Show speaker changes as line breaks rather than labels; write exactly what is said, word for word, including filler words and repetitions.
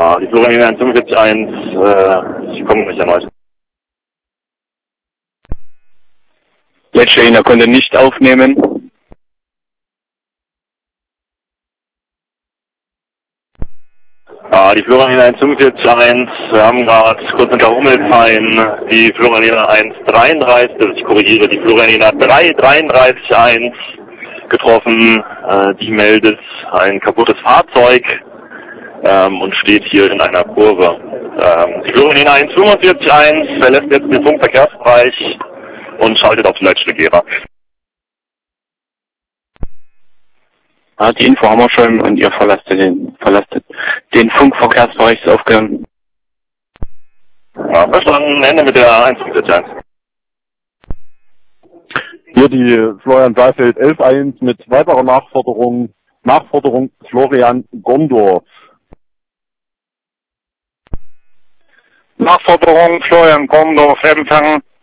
Ah, die Florian eins fünfundvierzig eins, äh, Sie kommen nicht erneut.
Letzter konnte nicht aufnehmen.
Ah, die Florian eins fünfundvierzig eins, wir haben gerade kurz hinter Hummelsheim die Florian eins dreiunddreißig, also ich korrigiere, die Florian drei dreiunddreißig eins getroffen. Äh, die meldet ein kaputtes Fahrzeug ähm, und steht hier in einer Kurve. Ähm, die Florian eins fünfundvierzig eins verlässt jetzt den Funkverkehrsbereich und schaltet auf die Leitstelle Gera.
Ah, die Info haben wir schon und ihr verlasst den, verlasst den Funkverkehrsbereich des Aufgaben.
Ja, verstanden. Ende mit der eins fünfundvierzig eins.
Hier die Florian Saalfeld elf eins mit weiterer Nachforderung, Nachforderung Florian Gondor.
Nachforderung Florian Gondor empfangen.